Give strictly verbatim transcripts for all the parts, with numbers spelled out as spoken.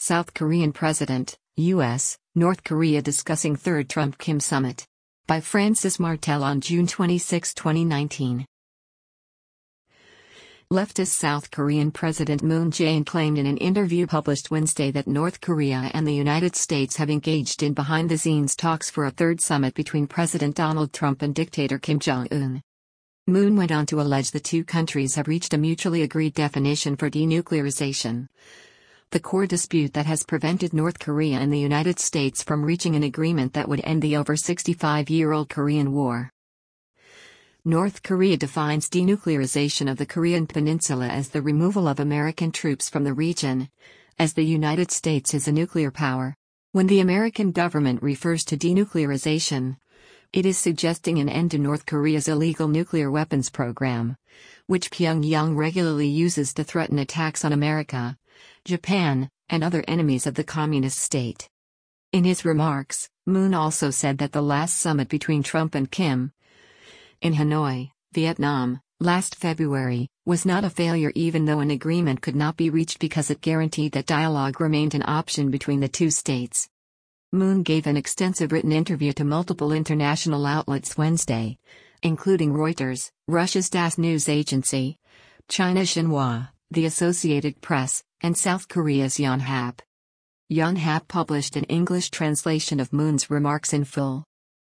South Korean President, U S, North Korea discussing third Trump-Kim summit. By Francis Martel on June twenty-sixth, twenty nineteen. Leftist South Korean President Moon Jae-in claimed in an interview published Wednesday that North Korea and the United States have engaged in behind-the-scenes talks for a third summit between President Donald Trump and dictator Kim Jong-un. Moon went on to allege the two countries have reached a mutually agreed definition for denuclearization, the core dispute that has prevented North Korea and the United States from reaching an agreement that would end the over sixty-five-year-old Korean War. North Korea defines denuclearization of the Korean Peninsula as the removal of American troops from the region, as the United States is a nuclear power. When the American government refers to denuclearization, it is suggesting an end to North Korea's illegal nuclear weapons program, which Pyongyang regularly uses to threaten attacks on America, Japan, and other enemies of the communist state. In his remarks, Moon also said that the last summit between Trump and Kim, in Hanoi, Vietnam, last February, was not a failure even though an agreement could not be reached because it guaranteed that dialogue remained an option between the two states. Moon gave an extensive written interview to multiple international outlets Wednesday, including Reuters, Russia's TASS news agency, China Xinhua, the Associated Press, and South Korea's Yonhap. Yonhap published an English translation of Moon's remarks in full.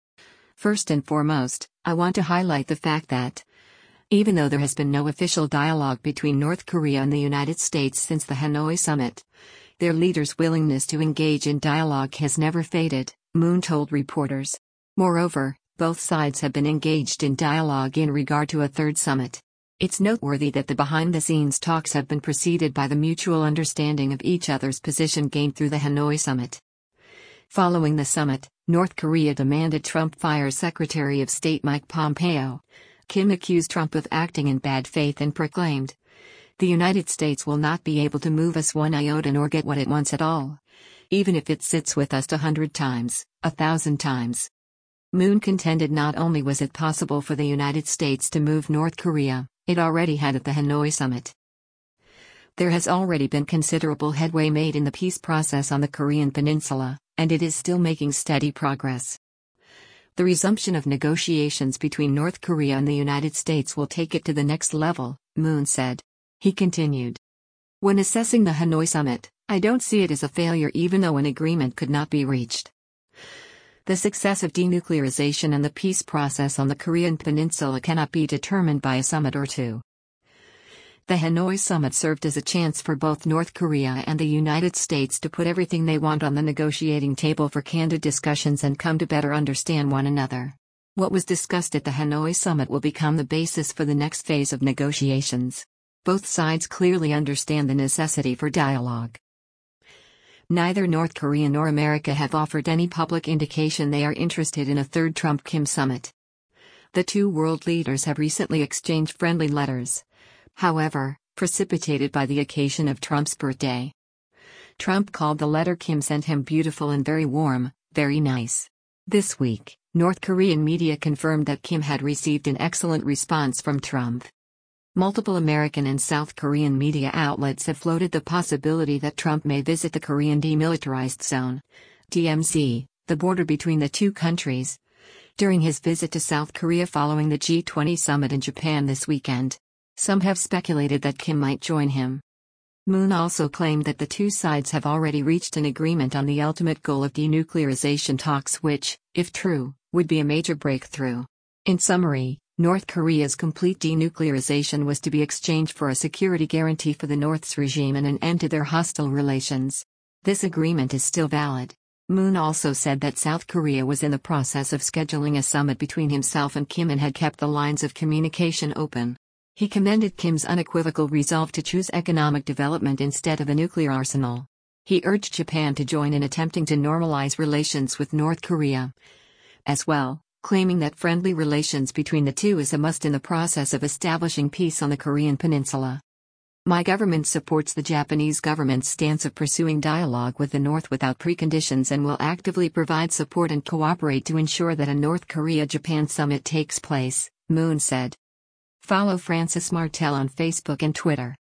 First and foremost, I want to highlight the fact that, even though there has been no official dialogue between North Korea and the United States since the Hanoi summit, their leaders' willingness to engage in dialogue has never faded, Moon told reporters. Moreover, both sides have been engaged in dialogue in regard to a third summit. It's noteworthy that the behind-the-scenes talks have been preceded by the mutual understanding of each other's position gained through the Hanoi summit. Following the summit, North Korea demanded Trump fire Secretary of State Mike Pompeo. Kim accused Trump of acting in bad faith and proclaimed, "The United States will not be able to move us one iota nor get what it wants at all, even if it sits with us a hundred times, a thousand times." Moon contended not only was it possible for the United States to move North Korea, it already had at the Hanoi summit. There has already been considerable headway made in the peace process on the Korean Peninsula, and it is still making steady progress. The resumption of negotiations between North Korea and the United States will take it to the next level, Moon said. He continued, "When assessing the Hanoi summit, I don't see it as a failure even though an agreement could not be reached. The success of denuclearization and the peace process on the Korean Peninsula cannot be determined by a summit or two." The Hanoi summit served as a chance for both North Korea and the United States to put everything they want on the negotiating table for candid discussions and come to better understand one another. What was discussed at the Hanoi summit will become the basis for the next phase of negotiations. Both sides clearly understand the necessity for dialogue. Neither North Korea nor America have offered any public indication they are interested in a third Trump-Kim summit. The two world leaders have recently exchanged friendly letters, however, precipitated by the occasion of Trump's birthday. Trump called the letter Kim sent him beautiful and very warm, very nice. This week, North Korean media confirmed that Kim had received an excellent response from Trump. Multiple American and South Korean media outlets have floated the possibility that Trump may visit the Korean Demilitarized Zone, D M Z, the border between the two countries, during his visit to South Korea following the G twenty summit in Japan this weekend. Some have speculated that Kim might join him. Moon also claimed that the two sides have already reached an agreement on the ultimate goal of denuclearization talks which, if true, would be a major breakthrough. In summary, North Korea's complete denuclearization was to be exchanged for a security guarantee for the North's regime and an end to their hostile relations. This agreement is still valid. Moon also said that South Korea was in the process of scheduling a summit between himself and Kim and had kept the lines of communication open. He commended Kim's unequivocal resolve to choose economic development instead of a nuclear arsenal. He urged Japan to join in attempting to normalize relations with North Korea as well, claiming that friendly relations between the two is a must in the process of establishing peace on the Korean Peninsula. "My government supports the Japanese government's stance of pursuing dialogue with the North without preconditions and will actively provide support and cooperate to ensure that a North Korea-Japan summit takes place," Moon said. Follow Francis Martel on Facebook and Twitter.